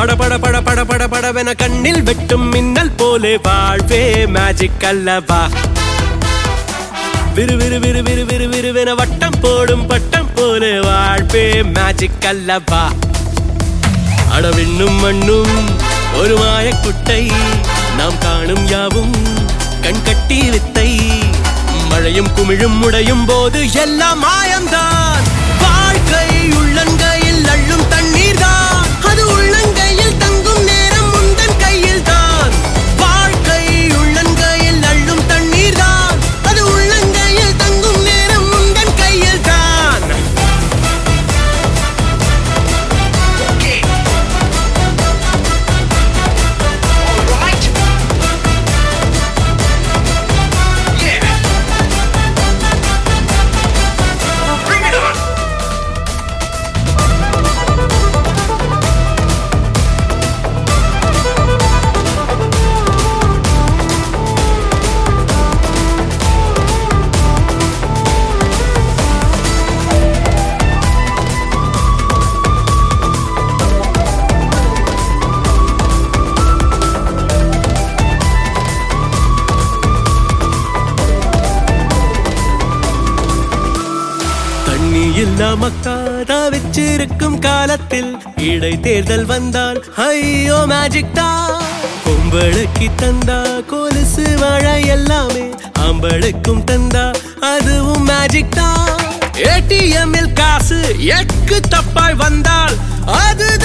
பட பட பட பட பட படவென கண்ணில் வெட்டும் மின்னல் போலே வாழ்வே மேஜிக் அல்லவா விறு விறு விறு விறு விறு விறுவென வட்டம் போடும் பட்டம் போலே வாழ்வே மேஜிக் அல்லவா அடவிண்ணும் மண்ணும் ஒரு மாயக்குட்டை நாம் காணும் யாவும் கண் கட்டி வித்தை மழையும் குமிழும் முடையும் போது எல்லாம் மாயம்தான் வாழ்க்கை உள்ளங்கையில் அள்ளும் தண்ணீர் தான் அது உள்ளங்கையில் தங்கும் நேரம் முந்தன் கையில் தான் வாழ்க்கை உள்ளங்கையில் அள்ளும் தண்ணீர் தான் அது உள்ளங்கையில் தங்கும் நேரம் முந்தன் கையில் தான் மக்காதா வச்சிருக்கும் காலத்தில் இடை தேர்தல் வந்தால் ஐயோ மேஜிக் தான் பொம்பளுக்கு தந்தா கொலுசு வாழை எல்லாமே ஆம்பளுக்கும் தந்தா அதுவும் மேஜிக் தான் ஏடிஎம்மில் காசு எக்கு தப்பாய் வந்தால் அது